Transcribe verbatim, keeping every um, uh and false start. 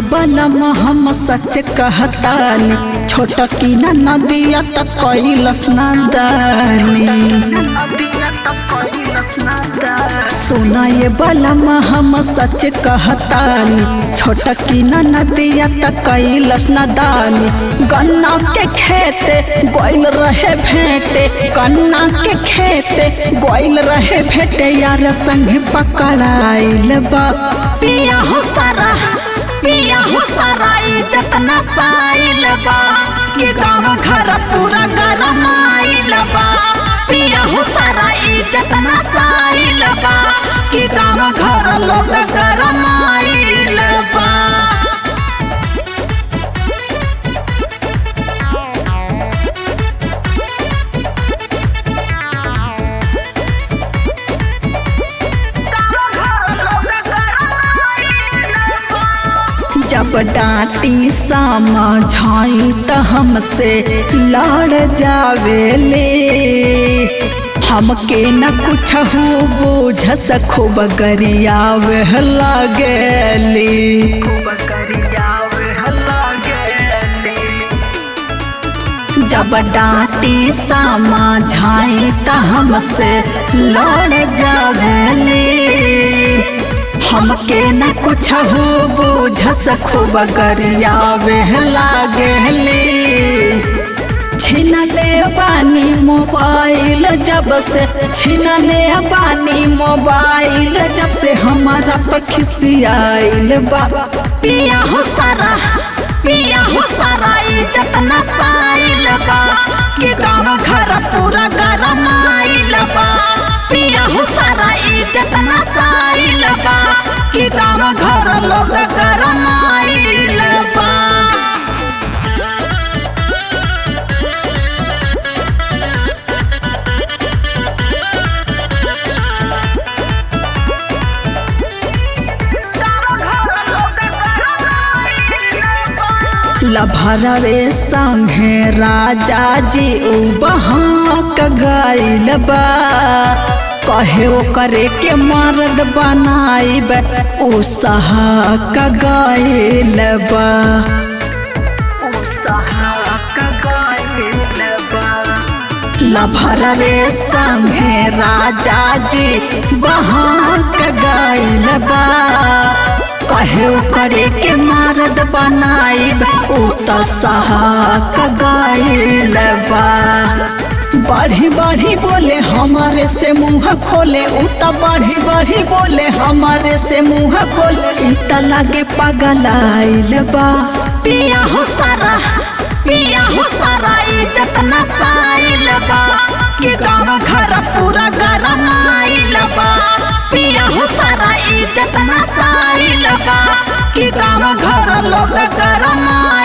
बलम हम सच कहतानी, छोटा की न नदिया तक कैलस नादानी। सुना ये बलम हम सच कहतानी, छोटा की न नदिया तक कैलस नादानी। गन्ना के खेते गोइल रहे भेंटे, गन्ना के खेते गोइल रहे भेंटे, यार संग पकड़ाइल बा। पिया हो सारा पिया हो सारा इज्जत नसाइल बा, कि गाँव घर पूरा गरमाइल बा। पिया हो सारा इज्जत नसाइल बा, कि गाँव घर लोग गरमाइल बा। जब डांटी समझाई त हमसे लड़ जावेले, हमके न कुछ हो बोझस खूब गरियावे लागेली। जब डांटी समझाई त हमसे लड़ जावेले, हमके न कुछ हो बोझस खूब गरियावे लागेली। छीन ले बानी मोबाइल जब से, छीन ले बानी मोबाइल जब से, हमारा पखिसियाइल बा। पिया हो सारा पिया हो सारा इज्जत नसाइल बा, कि गाँव घर पूरा गरमाइल बा। पिया हो सारा इज्जत नसाइल बा, कि गाँव घर लोग गरमाइल बा। लभरवे संगे राजा जी बहाक गइल बा, कहे करे के मर्द बनाइब उ सहाक गइल बा। लभरवे संगे राजा जी बहाक गइल बा, कहे करे के मर्द बनाइब उ त सहाक गइल बा। बढ़ी बढ़ी बोले हमारे से मुँह खोले, उ त बढ़ी बढ़ी बोले हमारे से मुँह खोले, इ त लागे पगलाइल बा। पिया हो सारा पिया हो सारा इज्जत नसाइल बा, कि गाँव घर पूरा गरमाइल बा। पिया हो सारा इज्जत नसाइल बा, कि गाँव घर लोग गरमाइल